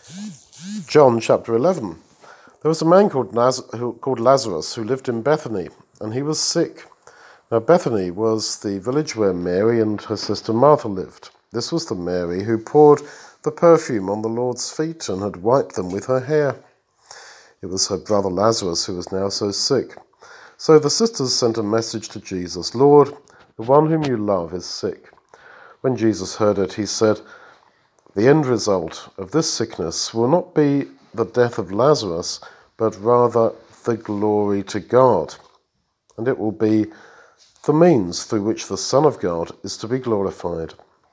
John chapter 11. There was a man called Lazarus who lived in Bethany, and he was sick. Now Bethany was the village where Mary and her sister Martha lived. This was the Mary who poured the perfume on the Lord's feet and had wiped them with her hair. It was her brother Lazarus who was now so sick. So the sisters sent a message to Jesus, "Lord, the one whom you love is sick." When Jesus heard it, he said, "The end result of this sickness will not be the death of Lazarus, but rather the glory to God. And it will be the means through which the Son of God is to be glorified."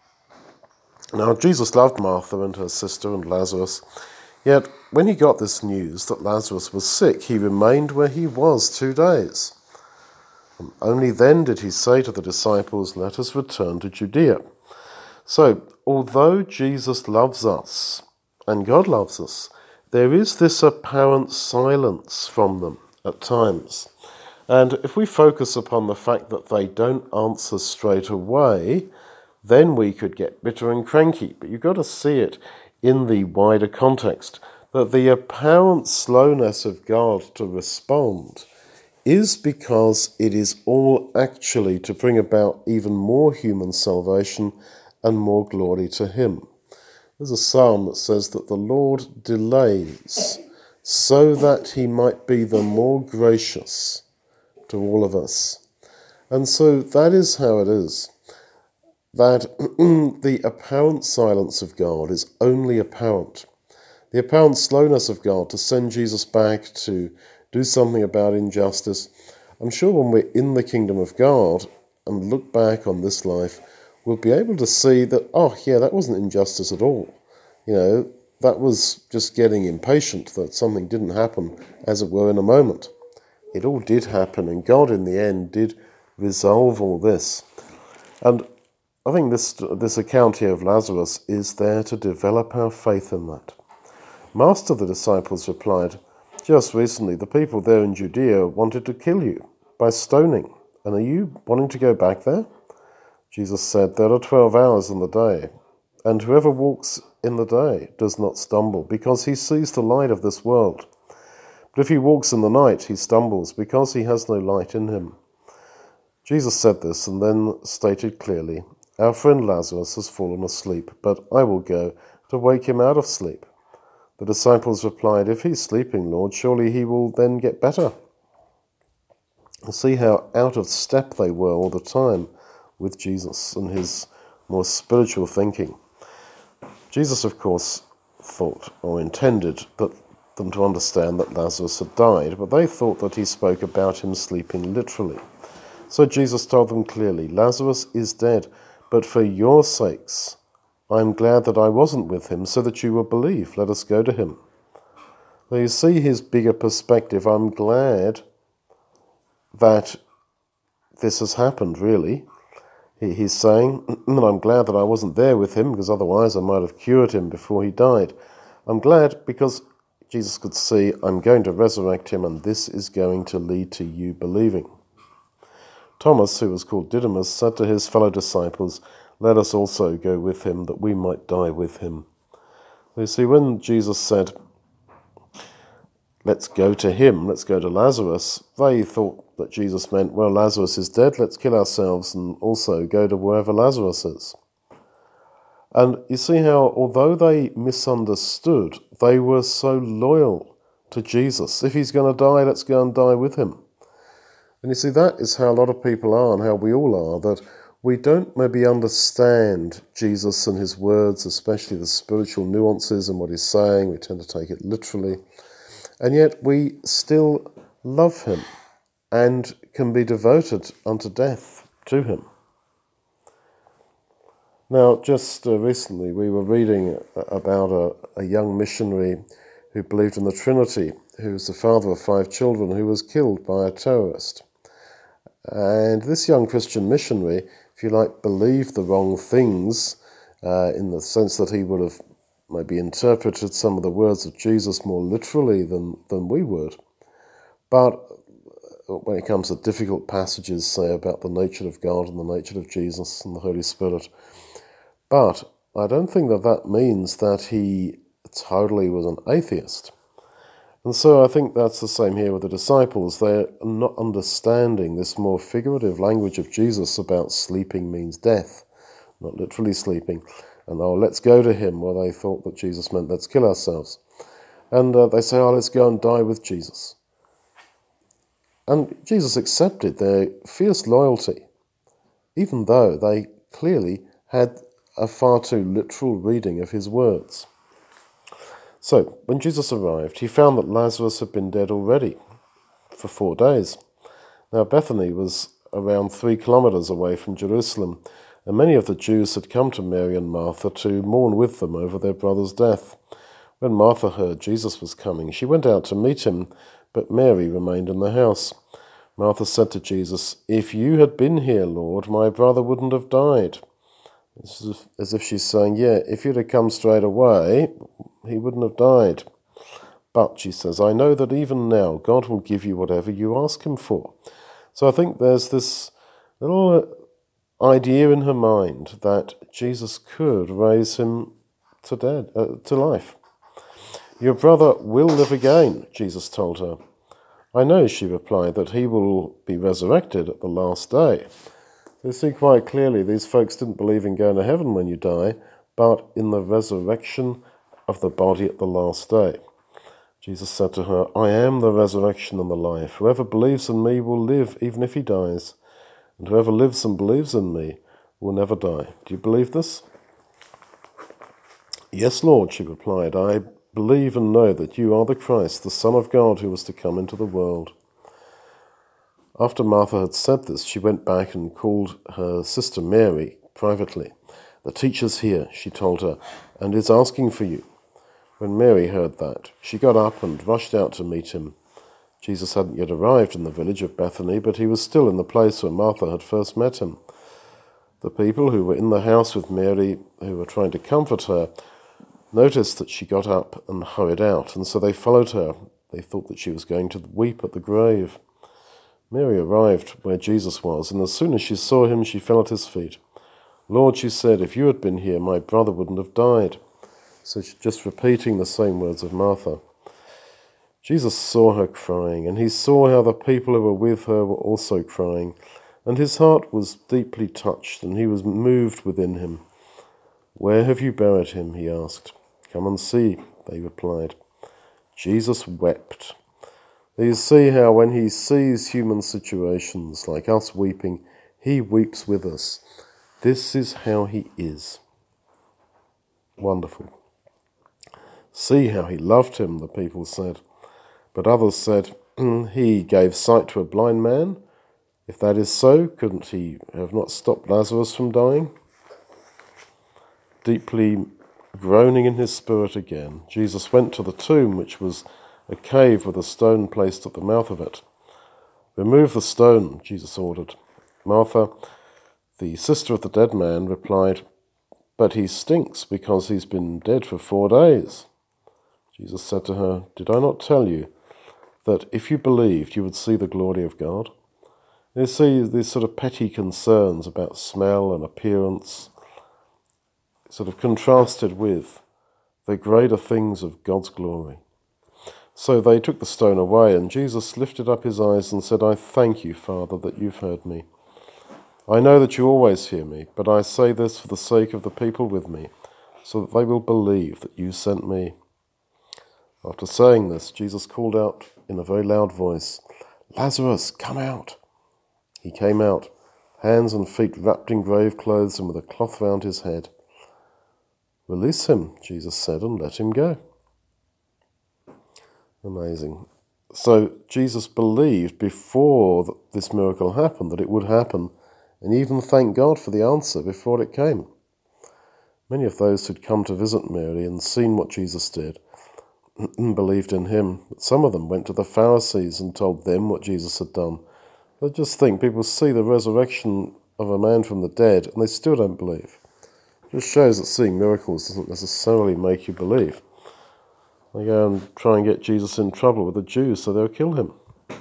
Now Jesus loved Martha and her sister and Lazarus, yet when he got this news that Lazarus was sick, he remained where he was 2 days. And only then did he say to the disciples, "Let us return to Judea." So, although Jesus loves us, and God loves us, there is this apparent silence from them at times. And if we focus upon the fact that they don't answer straight away, then we could get bitter and cranky. But you've got to see it in the wider context, that the apparent slowness of God to respond is because it is all actually to bring about even more human salvation and more glory to him. There's a psalm that says that the Lord delays so that he might be the more gracious to all of us. And so that is how it is, that the apparent silence of God is only apparent. The apparent slowness of God to send Jesus back to do something about injustice. I'm sure when we're in the kingdom of God and look back on this life, we'll be able to see that, oh yeah, that wasn't injustice at all. That was just getting impatient that something didn't happen, as it were, in a moment. It all did happen, and God in the end did resolve all this. And I think this account here of Lazarus is there to develop our faith in that. "Master," the disciples replied, "just recently the people there in Judea wanted to kill you by stoning, and are you wanting to go back there?" Jesus said, "There are 12 hours in the day, and whoever walks in the day does not stumble, because he sees the light of this world. But if he walks in the night, he stumbles, because he has no light in him." Jesus said this and then stated clearly, "Our friend Lazarus has fallen asleep, but I will go to wake him out of sleep." The disciples replied, "If he's sleeping, Lord, surely he will then get better." See how out of step they were all the time with Jesus and his more spiritual thinking. Jesus, of course, thought or intended them to understand that Lazarus had died, but they thought that he spoke about him sleeping literally. So Jesus told them clearly, "Lazarus is dead, but for your sakes I am glad that I wasn't with him, so that you will believe. Let us go to him." Now you see his bigger perspective. I'm glad that this has happened, really. He's saying, I'm glad that I wasn't there with him, because otherwise I might have cured him before he died. I'm glad because Jesus could see, I'm going to resurrect him, and this is going to lead to you believing. Thomas, who was called Didymus, said to his fellow disciples, "Let us also go with him, that we might die with him." You see, when Jesus said, "Let's go to him, let's go to Lazarus," they thought that Jesus meant, well, Lazarus is dead, let's kill ourselves and also go to wherever Lazarus is. And you see how, although they misunderstood, they were so loyal to Jesus. If he's going to die, let's go and die with him. And you see, that is how a lot of people are, and how we all are, that we don't maybe understand Jesus and his words, especially the spiritual nuances and what he's saying. We tend to take it literally. And yet we still love him and can be devoted unto death to him. Now, just recently we were reading about a young missionary who believed in the Trinity, who was the father of 5 children, who was killed by a terrorist. And this young Christian missionary, if you like, believed the wrong things in the sense that he would have maybe interpreted some of the words of Jesus more literally than we would. But when it comes to difficult passages, say, about the nature of God and the nature of Jesus and the Holy Spirit. But I don't think that means that he totally was an atheist. And so I think that's the same here with the disciples. They're not understanding this more figurative language of Jesus about sleeping means death, not literally sleeping. And let's go to him, well, they thought that Jesus meant let's kill ourselves. And they say, let's go and die with Jesus. And Jesus accepted their fierce loyalty, even though they clearly had a far too literal reading of his words. So, when Jesus arrived, he found that Lazarus had been dead already for 4 days. Now, Bethany was around 3 kilometers away from Jerusalem, and many of the Jews had come to Mary and Martha to mourn with them over their brother's death. When Martha heard Jesus was coming, she went out to meet him, but Mary remained in the house. Martha said to Jesus, "If you had been here, Lord, my brother wouldn't have died." As if she's saying, if you'd have come straight away, he wouldn't have died. But, she says, I know that even now God will give you whatever you ask him for. So I think there's this little idea in her mind that Jesus could raise him to life. Your brother will live again, Jesus told her. I know, she replied, that he will be resurrected at the last day. You see quite clearly these folks didn't believe in going to heaven when you die, but in the resurrection of the body at the last day. Jesus said to her, I am the resurrection and the life. Whoever believes in me will live even if he dies, and whoever lives and believes in me will never die. Do you believe this? Yes, Lord, she replied, I believe and know that you are the Christ, the Son of God who was to come into the world. After Martha had said this, she went back and called her sister Mary privately. The teacher's here, she told her, and is asking for you. When Mary heard that, she got up and rushed out to meet him. Jesus hadn't yet arrived in the village of Bethany, but he was still in the place where Martha had first met him. The people who were in the house with Mary, who were trying to comfort her, noticed that she got up and hurried out, and so they followed her. They thought that she was going to weep at the grave. Mary arrived where Jesus was, and as soon as she saw him, she fell at his feet. Lord, she said, if you had been here, my brother wouldn't have died. So she's just repeating the same words of Martha. Jesus saw her crying, and he saw how the people who were with her were also crying, and his heart was deeply touched, and he was moved within him. Where have you buried him? He asked. Come and see, they replied. Jesus wept. You see how when he sees human situations like us weeping, he weeps with us. This is how he is. Wonderful. See how he loved him, the people said. But others said, he gave sight to a blind man. If that is so, couldn't he have not stopped Lazarus from dying? Deeply groaning in his spirit again, Jesus went to the tomb, which was a cave with a stone placed at the mouth of it. Remove the stone, Jesus ordered. Martha, the sister of the dead man, replied, but he stinks because he's been dead for 4 days. Jesus said to her, did I not tell you that if you believed you would see the glory of God? You see these sort of petty concerns about smell and appearance sort of contrasted with the greater things of God's glory. So they took the stone away, and Jesus lifted up his eyes and said, I thank you, Father, that you've heard me. I know that you always hear me, but I say this for the sake of the people with me, so that they will believe that you sent me. After saying this, Jesus called out in a very loud voice, Lazarus, come out. He came out, hands and feet wrapped in grave clothes and with a cloth round his head. Release him, Jesus said, and let him go. Amazing. So Jesus believed before this miracle happened that it would happen, and even thanked God for the answer before it came. Many of those who'd come to visit Mary and seen what Jesus did believed in him. But some of them went to the Pharisees and told them what Jesus had done. I just think people see the resurrection of a man from the dead and they still don't believe. It just shows that seeing miracles doesn't necessarily make you believe. They go and try and get Jesus in trouble with the Jews so they'll kill him.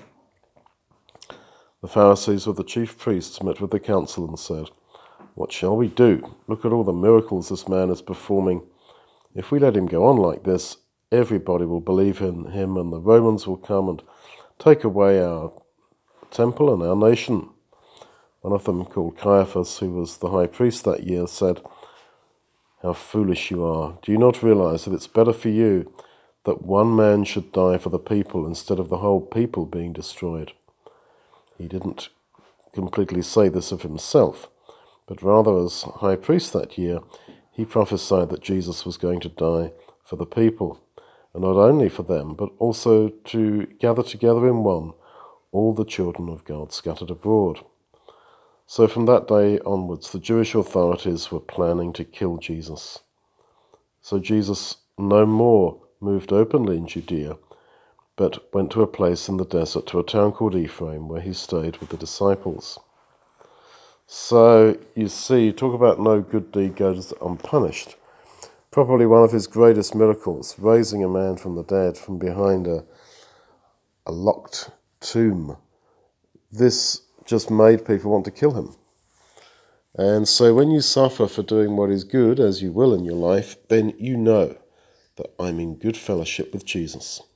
The Pharisees with the chief priests met with the council and said, what shall we do? Look at all the miracles this man is performing. If we let him go on like this, everybody will believe in him, and the Romans will come and take away our temple and our nation. One of them, called Caiaphas, who was the high priest that year, said, "How foolish you are. Do you not realize that it's better for you that one man should die for the people instead of the whole people being destroyed?" He didn't completely say this of himself, but rather as high priest that year, he prophesied that Jesus was going to die for the people, and not only for them, but also to gather together in one all the children of God scattered abroad. So from that day onwards, the Jewish authorities were planning to kill Jesus. So Jesus no more moved openly in Judea, but went to a place in the desert, to a town called Ephraim, where he stayed with the disciples. So you see, talk about no good deed goes unpunished. Probably one of his greatest miracles, raising a man from the dead from behind a locked tomb. This just made people want to kill him. And so when you suffer for doing what is good, as you will in your life, then you know that I'm in good fellowship with Jesus.